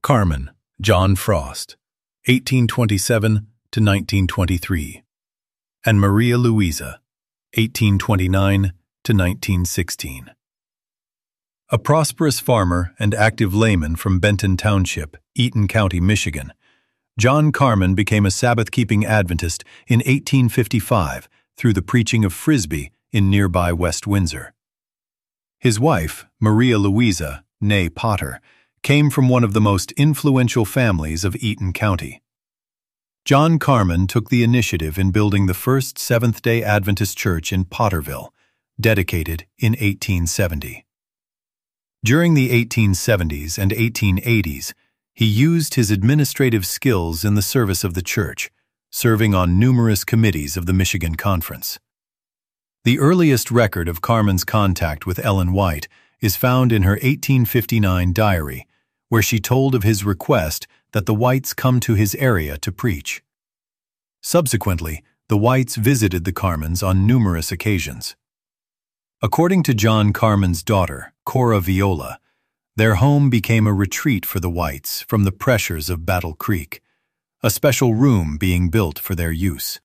Carman, John Frost, 1827 to 1923, and Maria Louisa, 1829 to 1916. A prosperous farmer and active layman from Benton Township, Eaton County, Michigan, John Carman became a Sabbath-keeping Adventist in 1855 through the preaching of Frisbee in nearby West Windsor. His wife, Maria Louisa, née Potter, came from one of the most influential families of Eaton County. John Carman took the initiative in building the first Seventh-day Adventist church in Potterville, dedicated in 1870. During the 1870s and 1880s, he used his administrative skills in the service of the church, serving on numerous committees of the Michigan Conference. The earliest record of Carman's contact with Ellen White is found in her 1859 diary, where she told of his request that the Whites come to his area to preach. Subsequently, the Whites visited the Carmans on numerous occasions. According to John Carman's daughter, Cora Viola, their home became a retreat for the Whites from the pressures of Battle Creek, a special room being built for their use.